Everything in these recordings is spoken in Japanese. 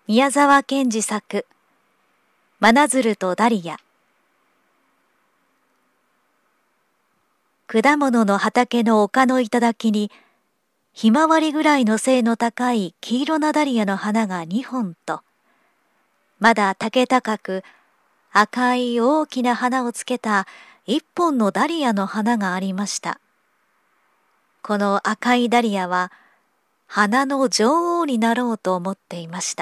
宮沢賢治作真鶴とダリア。果物の畑の丘の頂にひまわりぐらいの背の高い黄色なダリアの花が2本と、まだ竹高く赤い大きな花をつけた1本のダリアの花がありました。この赤いダリアは花の女王になろうと思っていました。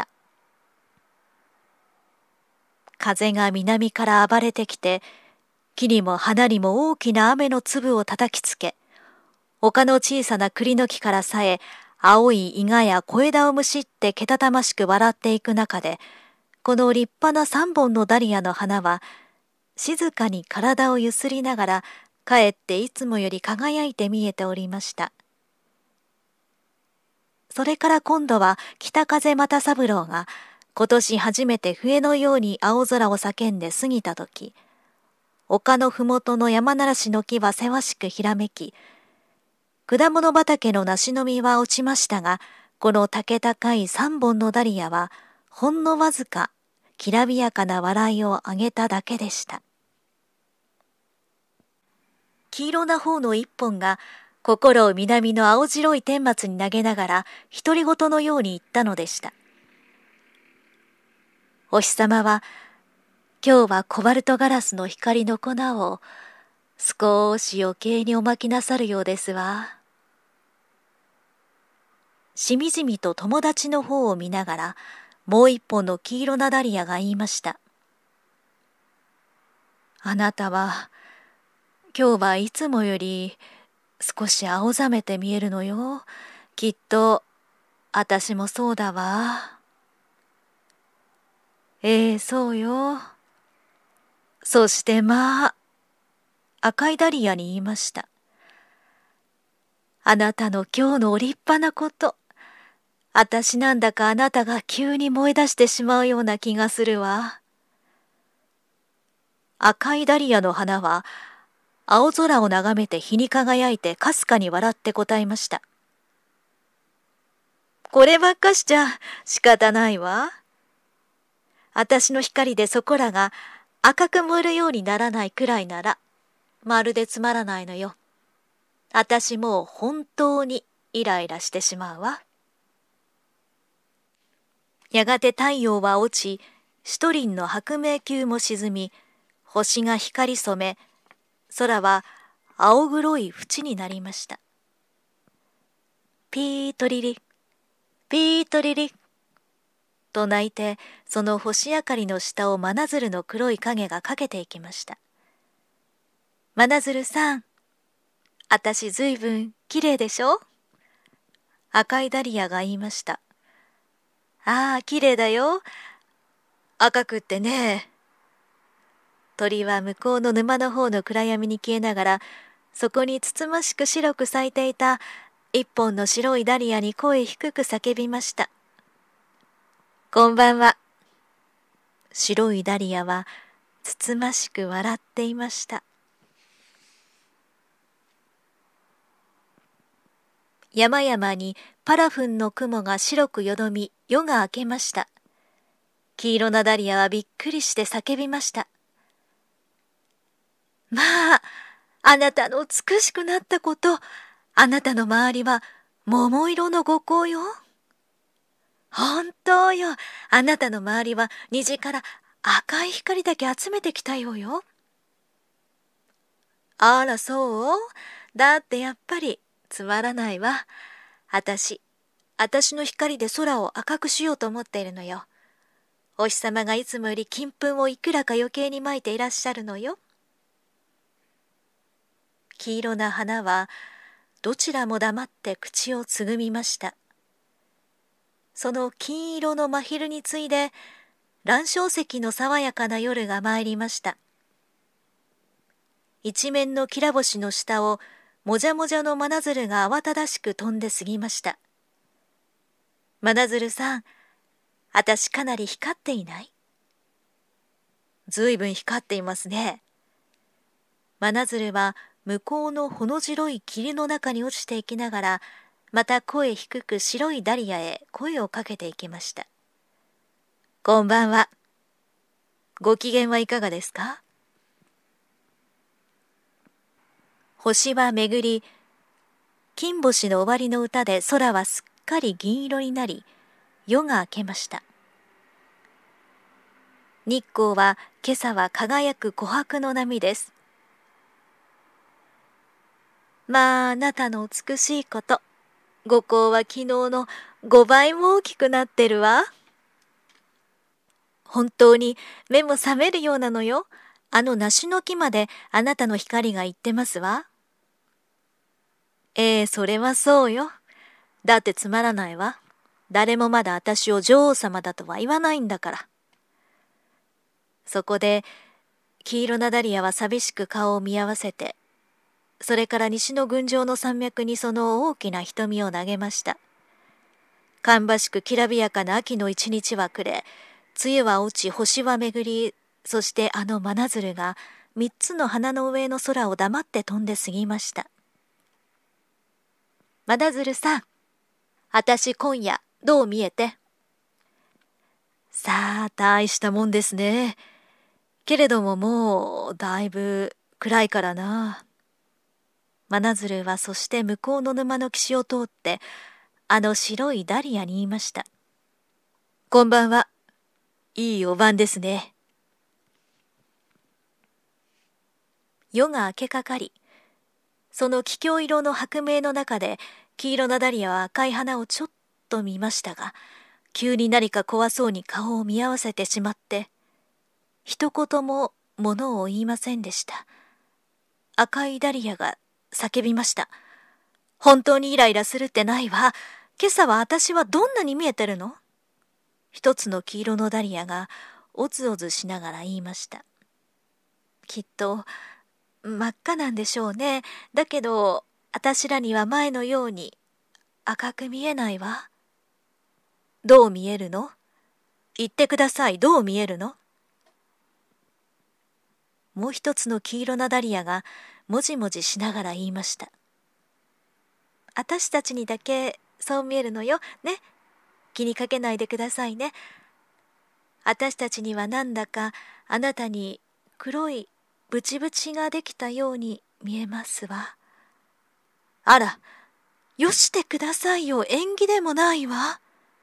風が南から暴れてきて、木にも花にも大きな雨の粒を叩きつけ、丘の小さな栗の木からさえ青いイガや小枝をむしってけたたましく笑っていく中で、この立派な3本のダリアの花は静かに体をゆすりながらかえっていつもより輝いて見えておりました。それから今度は北風又三郎が今年初めて笛のように青空を叫んで過ぎたとき、丘のふもとの山ならしの木はせわしくひらめき、果物畑の梨の実は落ちましたが、この竹高い3本のダリアはほんのわずかきらびやかな笑いをあげただけでした。黄色な方の1本が心を南の青白い天末に投げながら独り言のように言ったのでした。お日様は今日はコバルトガラスの光の粉を少し余計におまきなさるようですわ。しみじみと友達の方を見ながらもう1本の黄色なダリアが言いました。あなたは今日はいつもより少し青ざめて見えるのよ。きっとあたしもそうだわ。そうよ。そして赤いダリアに言いました。あなたの今日のお立派なこと、あたしなんだかあなたが急に燃え出してしまうような気がするわ。赤いダリアの花は青空を眺めて日に輝いてかすかに笑って答えました。こればっかしちゃ仕方ないわ。あたしの光でそこらが赤く燃えるようにならないくらいなら、まるでつまらないのよ。あたしもう本当にイライラしてしまうわ。やがて太陽は落ち、シトリンの白明球も沈み、星が光り染め、空は青黒い縁になりました。ピートリリ、ピートリリと鳴いて、その星明かりの下を真鶴の黒い影がかけていきました。真鶴さん、あたしずいぶんきれいでしょ？赤いダリアが言いました。ああ、きれいだよ。赤くってね。鳥は向こうの沼の方の暗闇に消えながら、そこにつつましく白く咲いていた一本の白いダリアに声低く叫びました。こんばんは。白いダリアはつつましく笑っていました。山々にパラフンの雲が白くよどみ、夜が明けました。黄色なダリアはびっくりして叫びました。まあ、あなたの美しくなったこと、あなたの周りは桃色の五光よ。本当よ、あなたの周りは虹から赤い光だけ集めてきたようよ。あらそう？だってやっぱりつまらないわ。あたしの光で空を赤くしようと思っているのよ。お日様がいつもより金粉をいくらか余計にまいていらっしゃるのよ。黄色な花はどちらも黙って口をつぐみました。その金色の真昼に次いで卵晶石の爽やかな夜が参りました。一面のきら星の下をもじゃもじゃの真鶴が慌ただしく飛んで過ぎました。真鶴さん、あたしかなり光っていない？ずいぶん光っていますね。真鶴は向こうのほの白い霧の中に落ちていきながら、また声低く白いダリアへ声をかけていきました。 こんばんは。ご機嫌はいかがですか？星は巡り、金星の終わりの歌で空はすっかり銀色になり、夜が明けました。日光は今朝は輝く琥珀の波です。まあ、あなたの美しいこと、五光は昨日の5倍も大きくなってるわ。本当に目も覚めるようなのよ。あの梨の木まであなたの光が行ってますわ。それはそうよ。だってつまらないわ。誰もまだ私を女王様だとは言わないんだから。そこで、黄色なダリアは寂しく顔を見合わせて、それから西の群青の山脈にその大きな瞳を投げました。芳しくきらびやかな秋の一日は暮れ、梅雨は落ち、星は巡り、そしてあの真鶴が三つの花の上の空を黙って飛んで過ぎました。真鶴さん、あたし今夜どう見えて？さあ、大したもんですね。けれどももうだいぶ暗いからな。真鶴はそして向こうの沼の岸を通ってあの白いダリアに言いました。こんばんは。いいお晩ですね。夜が明けかかり、その桔梗色の白明の中で黄色なダリアは赤い花をちょっと見ましたが、急に何か怖そうに顔を見合わせてしまって、一言も物を言いませんでした。赤いダリアが叫びました。本当にイライラするってないわ。今朝は私はどんなに見えてるの？一つの黄色のダリアがおずおずしながら言いました。きっと真っ赤なんでしょうね。だけど私らには前のように赤く見えないわ。どう見えるの？言ってください。どう見えるの？もう一つの黄色なダリアがもじもじしながら言いました。私たちにだけそう見えるのよ。ね。気にかけないでくださいね。私たちにはなんだかあなたに黒いブチブチができたように見えますわ。あら、よしてくださいよ。縁起でもないわ。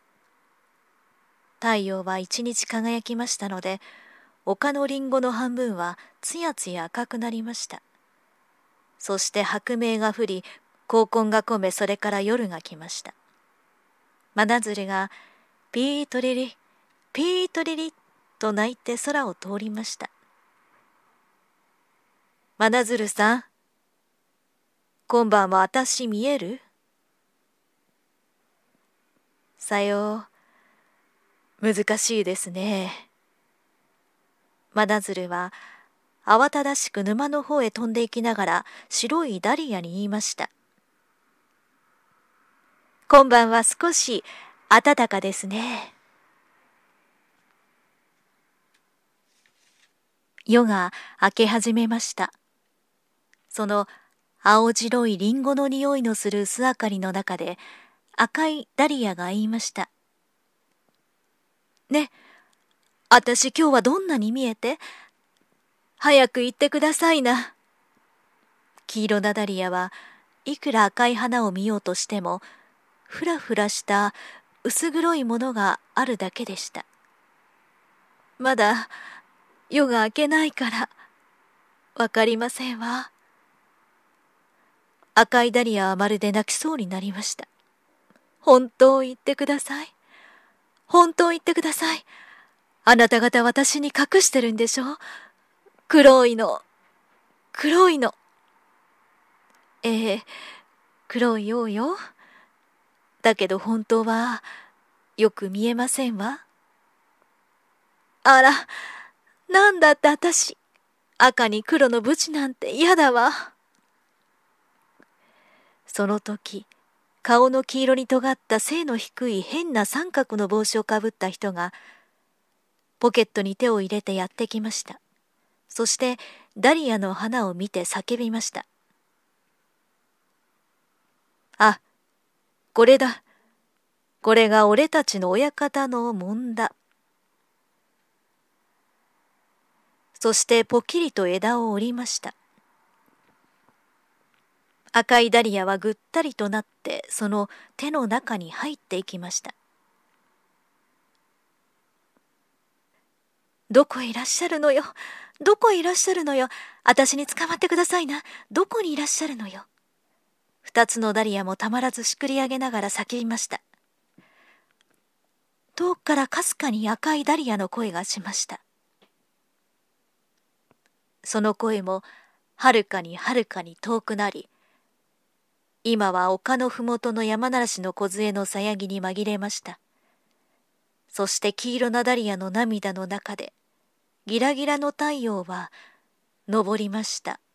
太陽は一日輝きましたので、丘のリンゴの半分はつやつや赤くなりました。そして白明が降り、黄昏が込め、それから夜が来ました。真鶴がピートリリ、ピートリリと鳴いて空を通りました。真鶴さん、今晩はあたし見える？さよう、難しいですね。真鶴は慌ただしく沼の方へ飛んで行きながら白いダリアに言いました。今晩は少し暖かですね。夜が明け始めました。その青白いリンゴの匂いのする薄明かりの中で赤いダリアが言いました。ね、あたし今日はどんなに見えて？早く言ってくださいな。黄色なダリアはいくら赤い花を見ようとしても、ふらふらした薄黒いものがあるだけでした。まだ夜が明けないからわかりませんわ。赤いダリアはまるで泣きそうになりました。本当を言ってください。本当を言ってください。あなた方私に隠してるんでしょ？黒いの、黒いの。黒いようよ。だけど本当はよく見えませんわ。あら、なんだって私、赤に黒のブチなんて嫌だわ。その時、顔の黄色に尖った背の低い変な三角の帽子をかぶった人が、ポケットに手を入れてやってきました。そしてダリアの花を見て叫びました。あ、これだ。これが俺たちの親方のもんだ。 そしてポキリと枝を折りました。赤いダリアはぐったりとなってその手の中に入っていきました。どこへいらっしゃるのよ。どこへいらっしゃるのよ。私に捕まってくださいな。どこにいらっしゃるのよ。二つのダリアもたまらずしくり上げながら叫びました。遠くからかすかに赤いダリアの声がしました。その声もはるかにはるかに遠くなり、今は丘のふもとの山ならしの梢のさやぎに紛れました。そして黄色なダリアの涙の中で、ギラギラの太陽は昇りました。